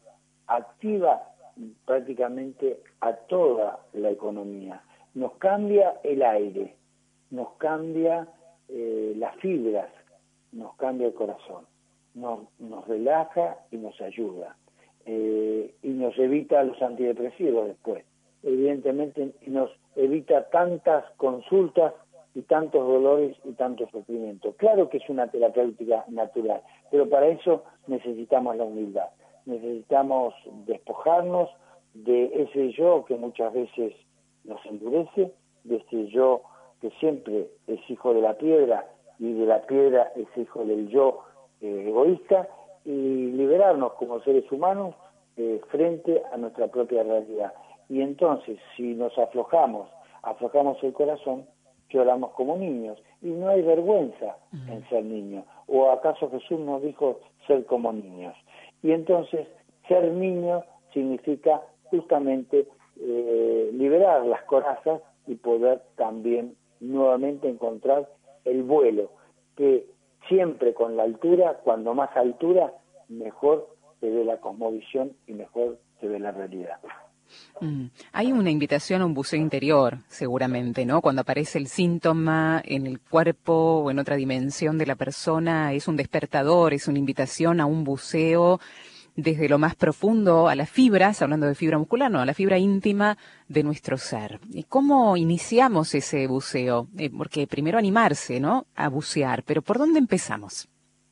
prácticamente a toda la economía, nos cambia el aire, nos cambia las fibras, nos cambia el corazón, nos relaja y nos ayuda, y nos evita los antidepresivos después. Evidentemente nos evita tantas consultas y tantos dolores y tanto sufrimiento. Claro que es una terapéutica natural, pero para eso necesitamos la humildad, necesitamos despojarnos de ese yo que muchas veces nos endurece, de ese yo que siempre es hijo de la piedra y de la piedra es hijo del yo egoísta, y liberarnos como seres humanos frente a nuestra propia realidad. Y entonces, si nos aflojamos el corazón, lloramos como niños, y no hay vergüenza en ser niño. ¿O acaso Jesús nos dijo ser como niños? Y entonces, ser niño significa justamente liberar las corazas y poder también nuevamente encontrar el vuelo, que siempre con la altura, cuando más altura, mejor se ve la cosmovisión y mejor se ve la realidad. Hay una invitación a un buceo interior, seguramente, ¿no? Cuando aparece el síntoma en el cuerpo o en otra dimensión de la persona, es un despertador, es una invitación a un buceo desde lo más profundo a las fibras, hablando de fibra muscular, no, a la fibra íntima de nuestro ser. ¿Y cómo iniciamos ese buceo? Porque primero animarse, ¿no?, a bucear, pero ¿por dónde empezamos?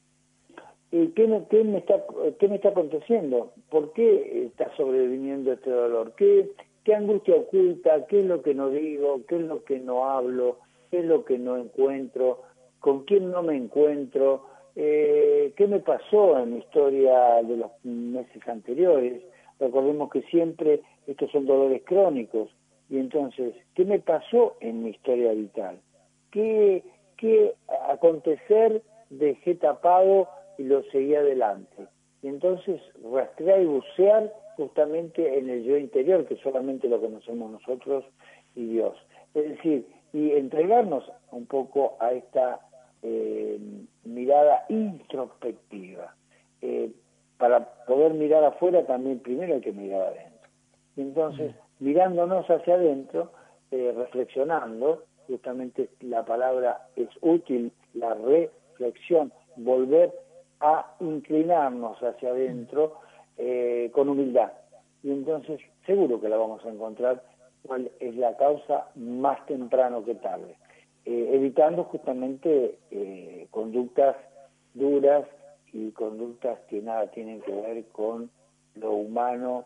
¿Y qué me está aconteciendo? ¿Por qué está sobreviniendo este dolor? ¿Qué angustia oculta? ¿Qué es lo que no digo? ¿Qué es lo que no hablo? ¿Qué es lo que no encuentro? ¿Con quién no me encuentro? ¿Qué me pasó en mi historia de los meses anteriores? Recordemos que siempre estos son dolores crónicos. Y entonces, ¿qué me pasó en mi historia vital? ¿Qué acontecer dejé tapado y lo seguí adelante? Y entonces rastrear y bucear justamente en el yo interior, que solamente lo conocemos nosotros y Dios. Es decir, y entregarnos un poco a esta mirada introspectiva. para poder mirar afuera también primero hay que mirar adentro. Y entonces, mirándonos hacia adentro, reflexionando, justamente la palabra es útil, la reflexión, volver a inclinarnos hacia adentro con humildad. Y entonces seguro que la vamos a encontrar cuál es la causa más temprano que tarde, evitando justamente conductas duras y conductas que nada tienen que ver con lo humano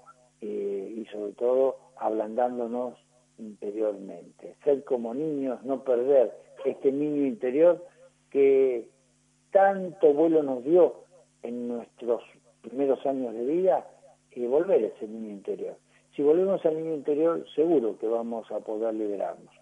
y sobre todo ablandándonos interiormente. Ser como niños, no perder este niño interior que tanto vuelo nos dio en nuestros primeros años de vida, y volver a ese niño interior. Si volvemos al niño interior, seguro que vamos a poder liberarnos.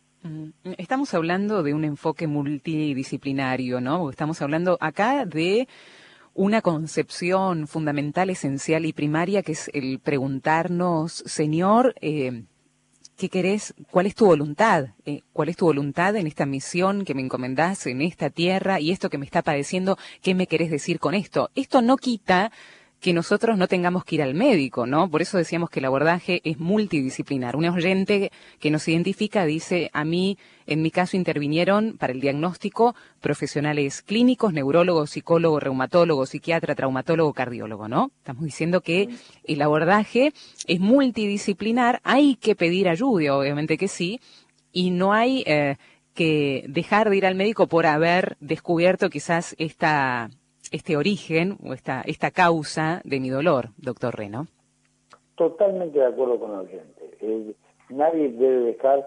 Estamos hablando de un enfoque multidisciplinario, ¿no? Estamos hablando acá de una concepción fundamental, esencial y primaria, que es el preguntarnos, Señor, ¿qué querés? ¿Cuál es tu voluntad? ¿Cuál es tu voluntad en esta misión que me encomendás en esta tierra y esto que me está padeciendo? ¿Qué me querés decir con esto? Esto no quita que nosotros no tengamos que ir al médico, ¿no? Por eso decíamos que el abordaje es multidisciplinar. Un oyente que nos identifica dice, a mí, en mi caso, intervinieron para el diagnóstico profesionales clínicos, neurólogos, psicólogos, reumatólogos, psiquiatra, traumatólogo, cardiólogo, ¿no? Estamos diciendo que el abordaje es multidisciplinar, hay que pedir ayuda, obviamente que sí, y no hay que dejar de ir al médico por haber descubierto quizás este origen o esta causa de mi dolor, doctor Reno. Totalmente de acuerdo con el oyente. Nadie debe dejar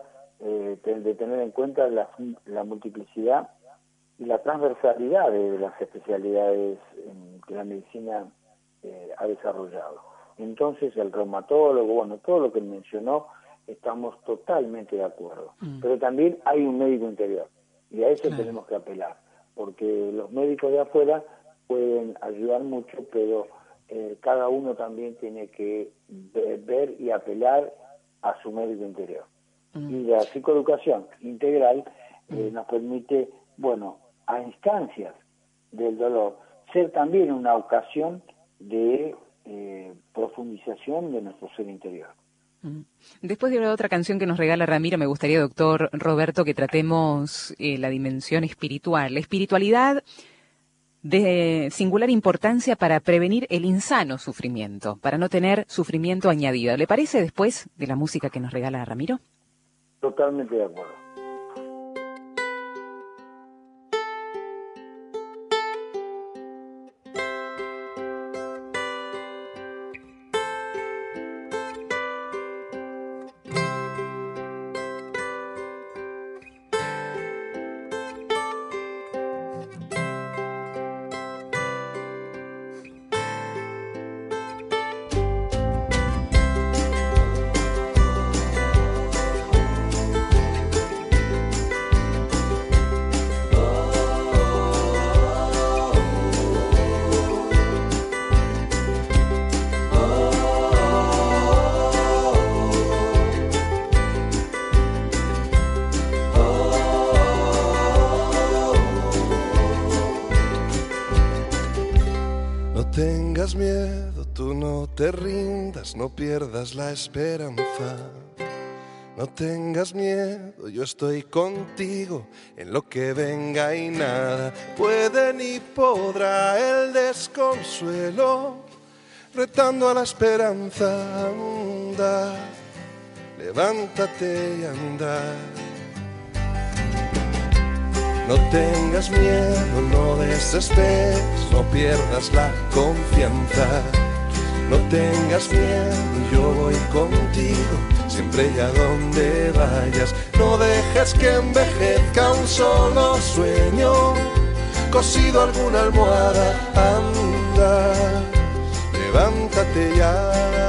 de tener en cuenta la multiplicidad y la transversalidad de las especialidades que la medicina ha desarrollado. Entonces el reumatólogo, bueno, todo lo que mencionó, estamos totalmente de acuerdo. Pero también hay un médico interior y a eso tenemos que apelar, porque los médicos de afuera pueden ayudar mucho, pero cada uno también tiene que ver y apelar a su médico interior. Y la psicoeducación integral nos permite, bueno, a instancias del dolor, ser también una ocasión de profundización de nuestro ser interior. Después de la otra canción que nos regala Ramiro, me gustaría, doctor Roberto, que tratemos la dimensión espiritual. La espiritualidad de singular importancia para prevenir el insano sufrimiento, para no tener sufrimiento añadido. ¿Le parece después de la música que nos regala Ramiro? Totalmente de acuerdo. tengas miedo, tú no te rindas, no pierdas la esperanza. No tengas miedo, yo estoy contigo en lo que venga y nada puede ni podrá el desconsuelo. Retando a la esperanza, anda, levántate y anda. No tengas miedo, no desesperes, no pierdas la confianza. No tengas miedo, yo voy contigo, siempre y a donde vayas. No dejes que envejezca un solo sueño, cosido a alguna almohada, anda, levántate y anda.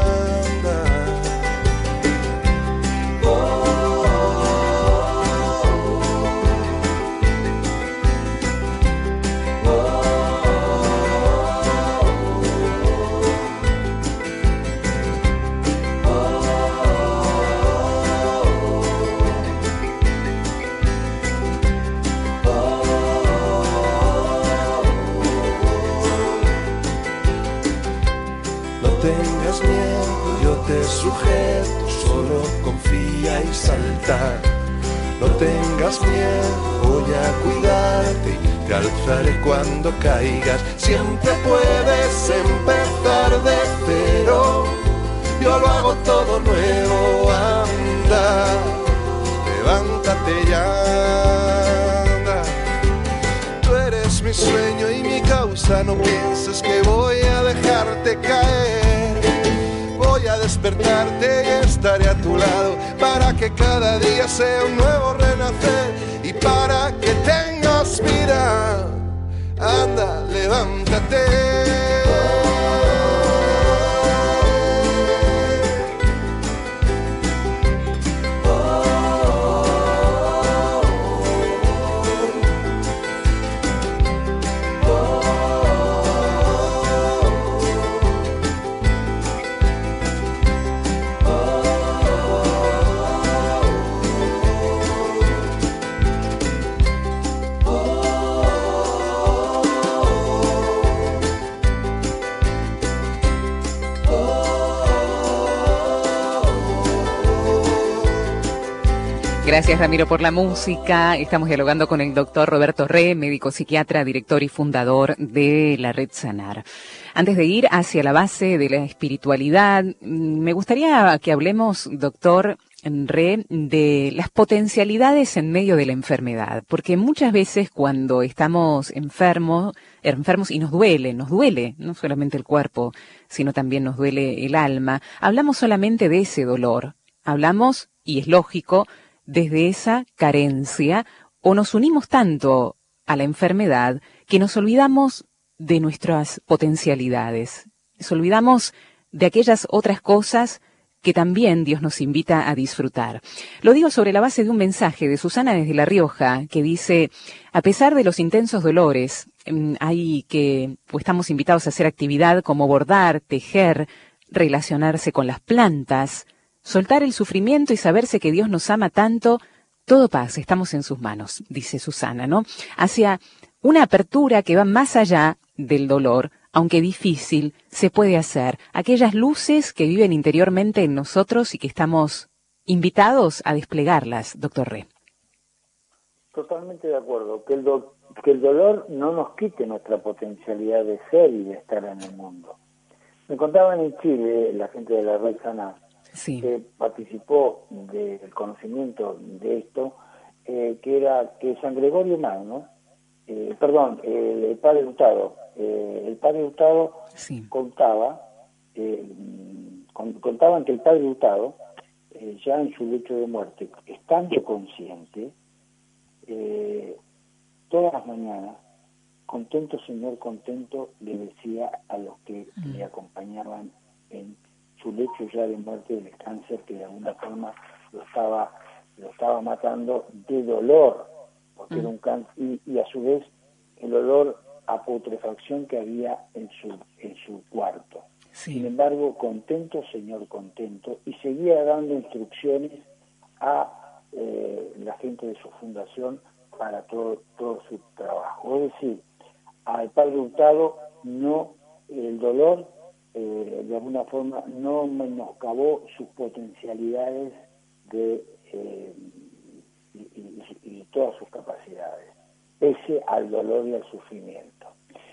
sujeto, solo confía y salta. No tengas miedo, voy a cuidarte y te alzaré cuando caigas. Siempre puedes empezar de cero, yo lo hago todo nuevo. Anda, levántate ya, anda. Tú eres mi sueño y mi causa, no pienses que voy a dejarte caer. Voy a despertarte y estaré a tu lado para que cada día sea un nuevo renacer y para que tengas vida. Anda, levántate. Gracias, Ramiro, por la música. Estamos dialogando con el doctor Roberto Re, médico psiquiatra, director y fundador de la Red Sanar. Antes de ir hacia la base de la espiritualidad, me gustaría que hablemos, doctor Re, de las potencialidades en medio de la enfermedad, porque muchas veces cuando estamos enfermos y nos duele, no solamente el cuerpo, sino también nos duele el alma, hablamos solamente de ese dolor, hablamos, y es lógico, desde esa carencia, o nos unimos tanto a la enfermedad que nos olvidamos de nuestras potencialidades, nos olvidamos de aquellas otras cosas que también Dios nos invita a disfrutar. Lo digo sobre la base de un mensaje de Susana desde La Rioja, que dice: a pesar de los intensos dolores, estamos invitados a hacer actividad como bordar, tejer, relacionarse con las plantas, soltar el sufrimiento y saberse que Dios nos ama tanto. Todo pasa, estamos en sus manos, dice Susana, ¿no? Hacia una apertura que va más allá del dolor, aunque difícil, se puede hacer. Aquellas luces que viven interiormente en nosotros y que estamos invitados a desplegarlas, doctor Re. Totalmente de acuerdo. Que el dolor no nos quite nuestra potencialidad de ser y de estar en el mundo. Me contaban en Chile, la gente de la Red Sanar, sí, que participó del conocimiento de esto, que era que San Gregorio Magno, el padre Hurtado, sí, contaban que el padre Hurtado, ya en su lecho de muerte, estando consciente, todas las mañanas, contento Señor, contento, le decía a los que le acompañaban en su lecho ya de muerte del cáncer, que de alguna forma lo estaba matando de dolor, porque era un cáncer, y a su vez el olor a putrefacción que había en su cuarto. Sí. Sin embargo, contento Señor, contento, y seguía dando instrucciones a la gente de su fundación para todo su trabajo. Es decir, al padre Hurtado el dolor de alguna forma no menoscabó sus potencialidades y todas sus capacidades, pese al dolor y al sufrimiento.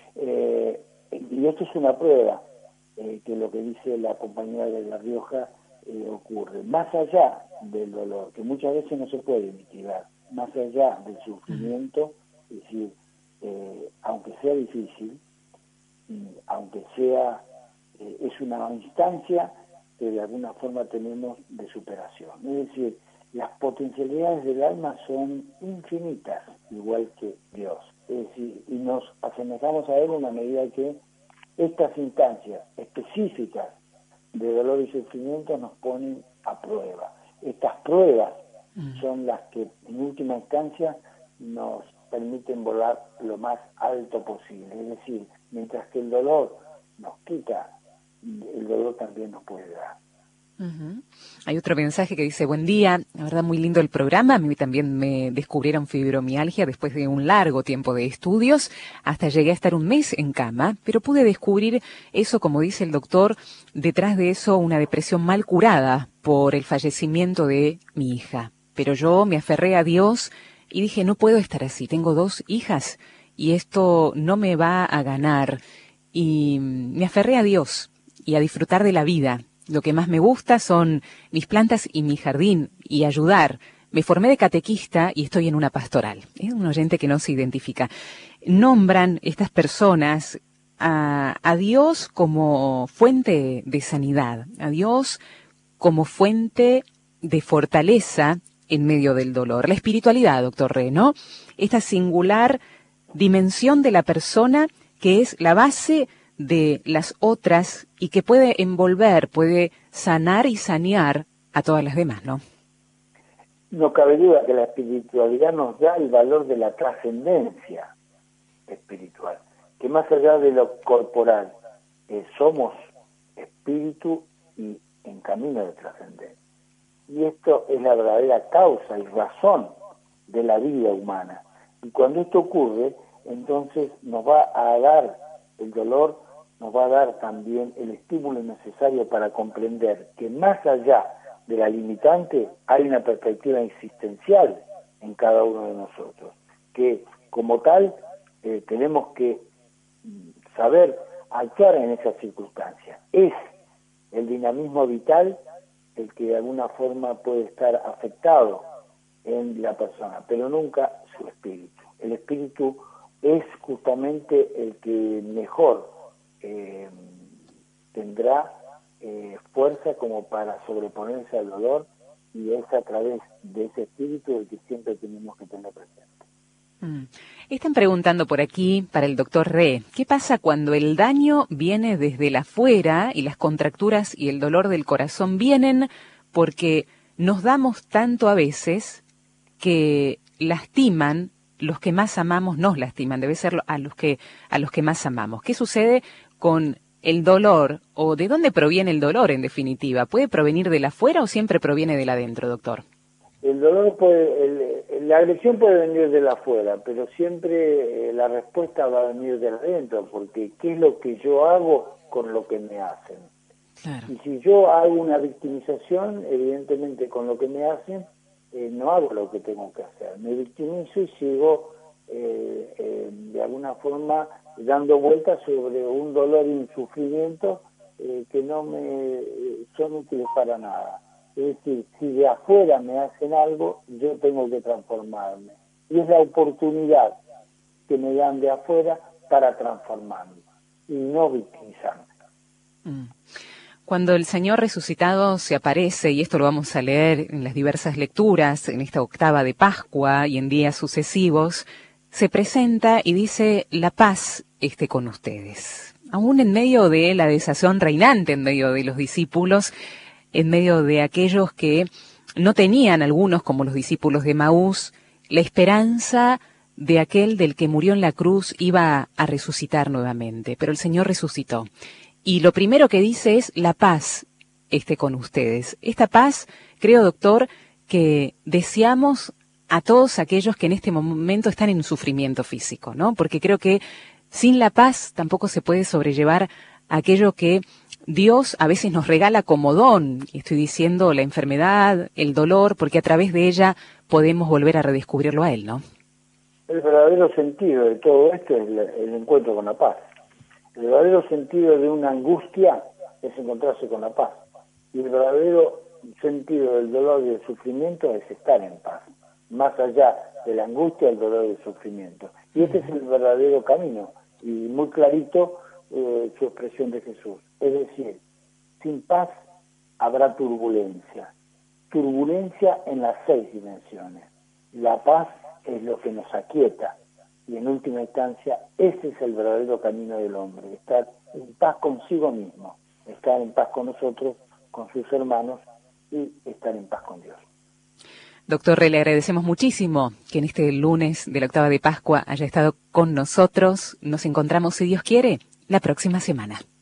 Y esto es una prueba que lo que dice la compañera de La Rioja ocurre. Más allá del dolor, que muchas veces no se puede mitigar, más allá del sufrimiento, es decir, aunque sea difícil, aunque sea, es una instancia que de alguna forma tenemos de superación. Es decir, las potencialidades del alma son infinitas, igual que Dios. Es decir, y nos asemejamos a Él en la medida que estas instancias específicas de dolor y sufrimiento nos ponen a prueba. Estas pruebas son las que en última instancia nos permiten volar lo más alto posible. Es decir, mientras que el dolor nos quita, el dolor también nos puede dar. Uh-huh. Hay otro mensaje que dice: buen día, la verdad muy lindo el programa, a mí también me descubrieron fibromialgia después de un largo tiempo de estudios, hasta llegué a estar un mes en cama, pero pude descubrir eso, como dice el doctor, detrás de eso una depresión mal curada por el fallecimiento de mi hija. Pero yo me aferré a Dios y dije, no puedo estar así, tengo 2 hijas y esto no me va a ganar. Y me aferré a Dios y a disfrutar de la vida. Lo que más me gusta son mis plantas y mi jardín y ayudar. Me formé de catequista y estoy en una pastoral. Es un oyente que no se identifica. Nombran estas personas a Dios como fuente de sanidad, a Dios como fuente de fortaleza en medio del dolor. La espiritualidad, doctor Re, ¿no? Esta singular dimensión de la persona que es la base de las otras y que puede envolver, puede sanar y sanear a todas las demás, ¿no? No cabe duda que la espiritualidad nos da el valor de la trascendencia espiritual, que más allá de lo corporal, somos espíritu y en camino de trascendencia. Y esto es la verdadera causa y razón de la vida humana. Y cuando esto ocurre, entonces nos va a dar el dolor, nos va a dar también el estímulo necesario para comprender que más allá de la limitante hay una perspectiva existencial en cada uno de nosotros, que como tal tenemos que saber actuar en esas circunstancias. Es el dinamismo vital el que de alguna forma puede estar afectado en la persona, pero nunca su espíritu. El espíritu es justamente el que mejor tendrá fuerza como para sobreponerse al dolor, y es a través de ese espíritu el que siempre tenemos que tener presente. Están preguntando por aquí para el doctor Re, ¿qué pasa cuando el daño viene desde la afuera y las contracturas y el dolor del corazón vienen porque nos damos tanto a veces que lastiman? Los que más amamos nos lastiman, debe ser a los que más amamos. ¿Qué sucede con el dolor, o de dónde proviene el dolor en definitiva? ¿Puede provenir de la afuera o siempre proviene de la adentro, doctor? El dolor la agresión puede venir de la afuera, pero siempre la respuesta va a venir de adentro, porque ¿qué es lo que yo hago con lo que me hacen? Claro. Y si yo hago una victimización, evidentemente con lo que me hacen, no hago lo que tengo que hacer. Me victimizo y sigo de alguna forma dando vueltas sobre un dolor y un sufrimiento que no me son útiles para nada. Es decir, si de afuera me hacen algo, yo tengo que transformarme. Y es la oportunidad que me dan de afuera para transformarme y no victimizarme. Cuando el Señor resucitado se aparece, y esto lo vamos a leer en las diversas lecturas, en esta octava de Pascua y en días sucesivos, se presenta y dice, la paz esté con ustedes. Aún en medio de la desazón reinante, en medio de los discípulos, en medio de aquellos que no tenían, algunos como los discípulos de Maús, la esperanza de aquel del que murió en la cruz iba a resucitar nuevamente. Pero el Señor resucitó. Y lo primero que dice es, la paz esté con ustedes. Esta paz, creo, doctor, que deseamos a todos aquellos que en este momento están en sufrimiento físico, ¿no? Porque creo que sin la paz tampoco se puede sobrellevar aquello que Dios a veces nos regala como don. Y estoy diciendo la enfermedad, el dolor, porque a través de ella podemos volver a redescubrirlo a Él, ¿no? El verdadero sentido de todo esto es el encuentro con la paz. El verdadero sentido de una angustia es encontrarse con la paz. Y el verdadero sentido del dolor y del sufrimiento es estar en paz, más allá de la angustia, el dolor y el sufrimiento. Y este es el verdadero camino, y muy clarito su expresión de Jesús. Es decir, sin paz habrá turbulencia. Turbulencia en las 6 dimensiones. La paz es lo que nos aquieta. Y en última instancia, ese es el verdadero camino del hombre, estar en paz consigo mismo, estar en paz con nosotros, con sus hermanos, y estar en paz con Dios. Doctor Re, le agradecemos muchísimo que en este lunes de la octava de Pascua haya estado con nosotros. Nos encontramos, si Dios quiere, la próxima semana.